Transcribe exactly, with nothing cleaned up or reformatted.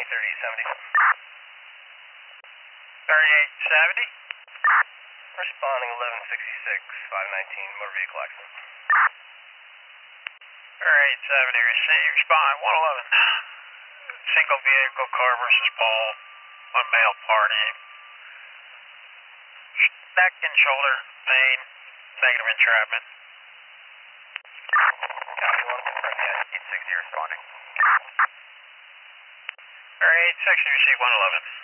responding thirty-eight seventy. thirty-eight seventy? Responding eleven sixty-six, five nineteen, motor vehicle accident. thirty-eight seventy, receive, respond, one eleven. Single vehicle, car versus Paul, one male party. Neck and shoulder pain, negative entrapment. Copy, one confirm, yeah, eight sixty responding. thirty-eight sixty, receive one eleven.